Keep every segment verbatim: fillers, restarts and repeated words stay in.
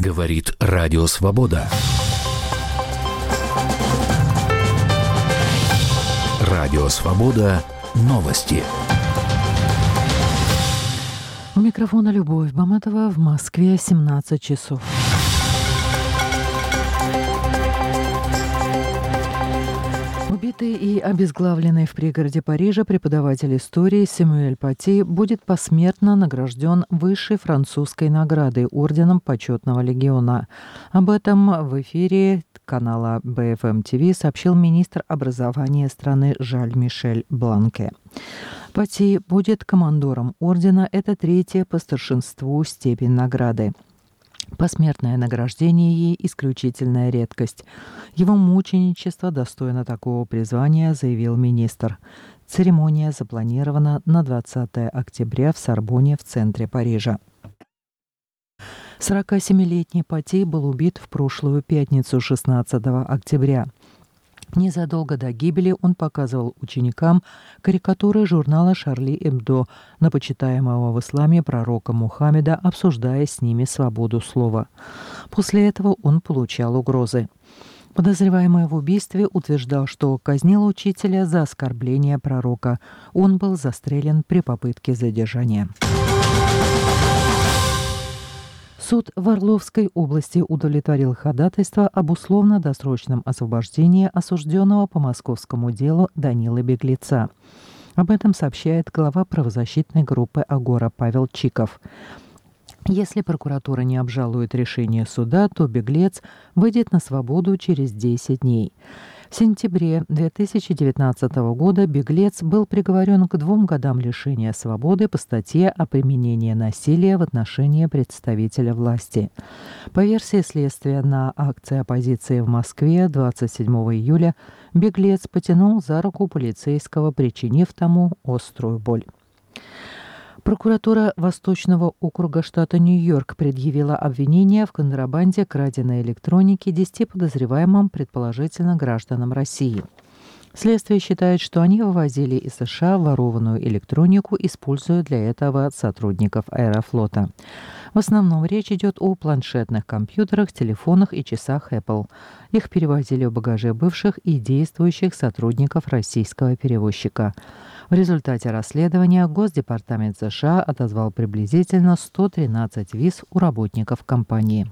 Говорит Радио Свобода. Радио Свобода. Новости. У микрофона Любовь Баматова. В Москве семнадцать часов. Убитый и обезглавленный в пригороде Парижа преподаватель истории Сэмюэль Пати будет посмертно награжден высшей французской наградой орденом Почетного легиона. Об этом в эфире канала бэ эф эм ти ви сообщил министр образования страны Жаль-Мишель Бланке. Пати будет командором ордена. Это третья по старшинству степень награды. Посмертное награждение ей – исключительная редкость. Его мученичество достойно такого призвания, заявил министр. Церемония запланирована на двадцатое октября в Сорбонне в центре Парижа. сорокасемилетний Пати был убит в прошлую пятницу, шестнадцатого октября. Незадолго до гибели он показывал ученикам карикатуры журнала «Шарли Эбдо» на почитаемого в исламе пророка Мухаммеда, обсуждая с ними свободу слова. После этого он получал угрозы. Подозреваемый в убийстве утверждал, что казнил учителя за оскорбление пророка. Он был застрелен при попытке задержания. Суд в Орловской области удовлетворил ходатайство об условно-досрочном освобождении осужденного по московскому делу Данилы Беглеца. Об этом сообщает глава правозащитной группы «Агора» Павел Чиков. Если прокуратура не обжалует решение суда, то Беглец выйдет на свободу через десять дней. В сентябре две тысячи девятнадцатого года Беглец был приговорен к двум годам лишения свободы по статье о применении насилия в отношении представителя власти. По версии следствия, на акции оппозиции в Москве двадцать седьмого июля Беглец потянул за руку полицейского, причинив тому острую боль. Прокуратура Восточного округа штата Нью-Йорк предъявила обвинение в контрабанде краденой электроники десяти подозреваемым, предположительно гражданам России. Следствие считает, что они вывозили из США ворованную электронику, используя для этого сотрудников Аэрофлота. В основном речь идет о планшетных компьютерах, телефонах и часах Apple. Их перевозили в багаже бывших и действующих сотрудников российского перевозчика. В результате расследования Госдепартамент США отозвал приблизительно сто тринадцать виз у работников компании.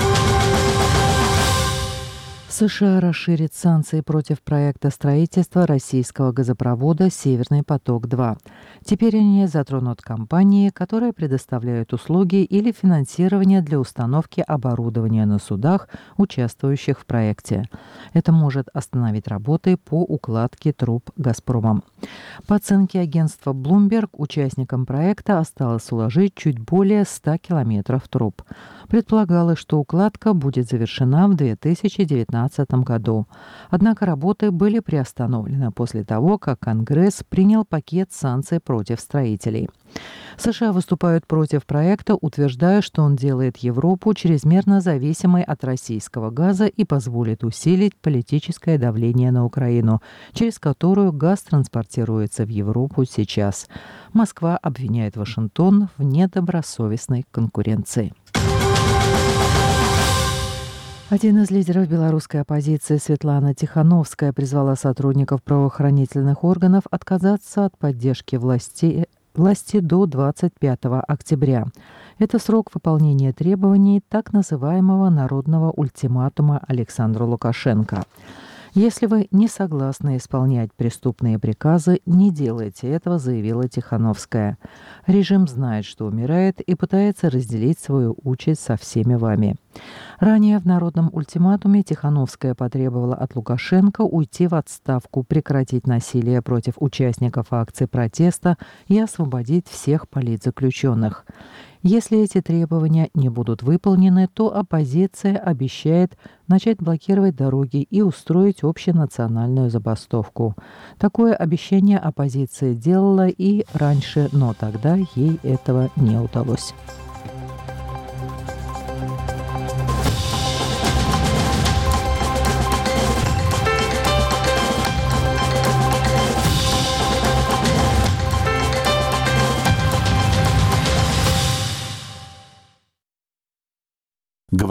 США расширит санкции против проекта строительства российского газопровода «Северный поток-два». Теперь они затронут компании, которые предоставляют услуги или финансирование для установки оборудования на судах, участвующих в проекте. Это может остановить работы по укладке труб «Газпромом». По оценке агентства Bloomberg, участникам проекта осталось уложить чуть более ста километров труб. Предполагалось, что укладка будет завершена в две тысячи девятнадцатом году. Однако работы были приостановлены после того, как Конгресс принял пакет санкций против строителей. США выступают против проекта, утверждая, что он делает Европу чрезмерно зависимой от российского газа и позволит усилить политическое давление на Украину, через которую газ транспортируется в Европу сейчас. Москва обвиняет Вашингтон в недобросовестной конкуренции. Один из лидеров белорусской оппозиции, Светлана Тихановская, призвала сотрудников правоохранительных органов отказаться от поддержки власти, власти до двадцать пятого октября. Это срок выполнения требований так называемого народного ультиматума Александру Лукашенко. «Если вы не согласны исполнять преступные приказы, не делайте этого», — заявила Тихановская. «Режим знает, что умирает, и пытается разделить свою участь со всеми вами». Ранее в народном ультиматуме Тихановская потребовала от Лукашенко уйти в отставку, прекратить насилие против участников акций протеста и освободить всех политзаключенных. Если эти требования не будут выполнены, то оппозиция обещает начать блокировать дороги и устроить общенациональную забастовку. Такое обещание оппозиция делала и раньше, но тогда ей этого не удалось.